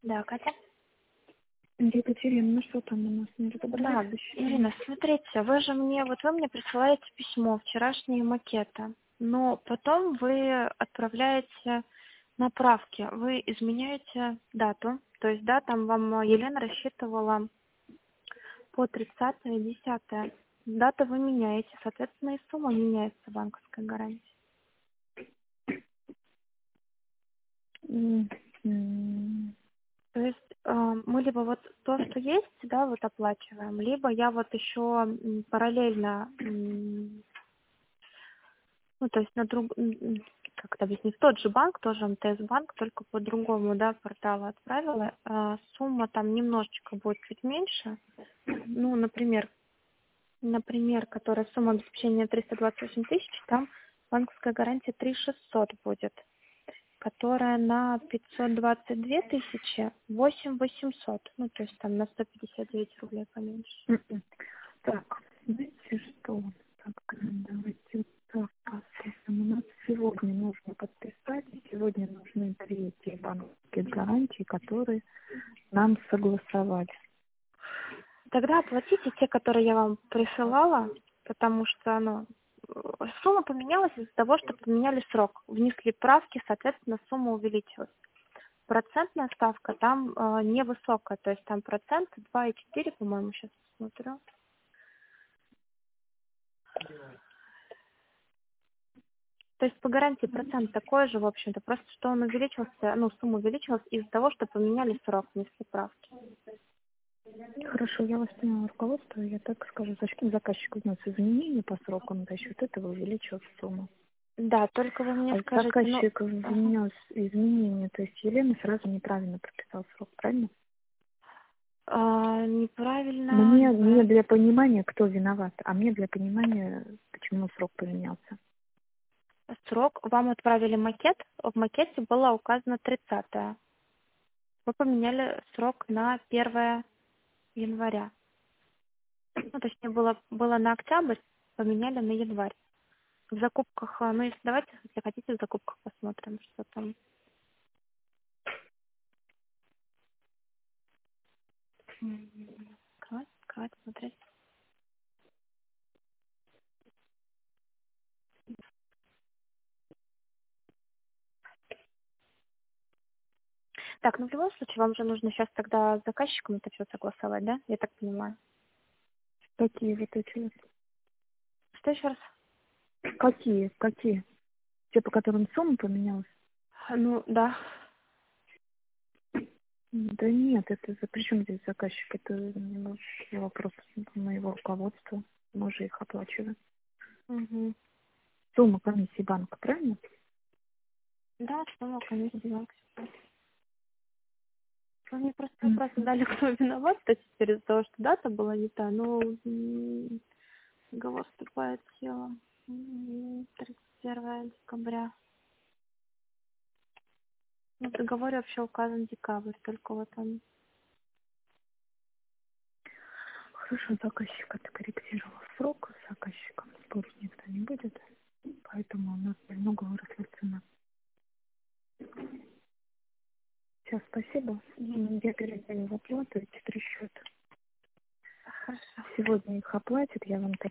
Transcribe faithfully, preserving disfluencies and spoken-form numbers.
Да, Катя? Екатерина, ну что там у нас не Да, разобрались еще? Ирина, смотрите, вы же мне, вот вы мне присылаете письмо, вчерашние макеты, но потом вы отправляете направки, вы изменяете дату, то есть, да, там вам Елена рассчитывала по тридцатое десятое. Дату вы меняете, соответственно, и сумма меняется банковской гарантии. М, м, То есть э, мы либо вот то, что есть, да, вот оплачиваем, либо я вот еще м, параллельно, м, ну, то есть на друг, м, м, как это объяснить, в тот же банк, тоже МТС-банк, только по другому, да, порталу отправила. Э, сумма там немножечко будет чуть меньше. Ну, например, например, которая сумма обеспечения триста двадцать восемь тысяч, там банковская гарантия три шестьсот будет, которая на пятьсот двадцать две тысячи восемь восемьсот, ну то есть там на сто пятьдесят девять рублей поменьше. м-м. Так, знаете что? Так, давайте вот так посмотрим. У нас сегодня нужно подписать, и сегодня нужны третьи банковские гарантии, которые нам согласовали. Тогда оплатите те, которые я вам присылала, потому что ну, э, сумма поменялась из-за того, что поменяли срок. Внесли правки, соответственно, сумма увеличилась. Процентная ставка там э, невысокая, то есть там процент два и четыре, по-моему, сейчас смотрю. То есть по гарантии процент такой же, в общем-то, просто что он увеличился, ну, сумма увеличилась из-за того, что поменяли срок, внесли правки. Хорошо, я вас поняла, руководство, я так скажу, зачем заказчик внес изменения по срокам, за счет этого увеличилась сумма. Да, только вы мне А скажите, ну, заказчик ага. внес изменения, то есть Елена сразу неправильно прописала срок, правильно? А, неправильно, Мне не нет. для понимания, кто виноват, а мне для понимания, почему срок поменялся. Срок, вам отправили макет, в макете было указано тридцатое. Вы поменяли срок на первое января. Ну, точнее, было, было на октябрь, поменяли на январь. В закупках, а, ну, если давайте, если хотите, в закупках посмотрим, что там. М, Открывать, открывать, смотреть. Так, ну в любом случае вам же нужно сейчас тогда с заказчиком это все согласовать, да? Я так понимаю. Какие вот эти вот? Что еще раз? Какие? Какие? Те, по которым сумма поменялась? Ну, да. М, Да нет, это за причем здесь заказчик? Это м, вопрос моего руководства. Мы же их оплачиваем. Угу. Сумма комиссии банка, правильно? Да, сумма комиссии банка. Вы мне просто М. вопрос задали, кто виноват, то теперь из-за того, что дата была не та, но м, договор вступает в силу м, тридцать первое декабря. Ну, в договоре вообще указан декабрь, только вот он. Хорошо, заказчик откорректировал срок, с заказчиком спорить никто не будет, поэтому у нас немного выросла цена. Сейчас, спасибо. М, Я передаю в оплату эти три счета. Хорошо. Сегодня их оплатят, я вам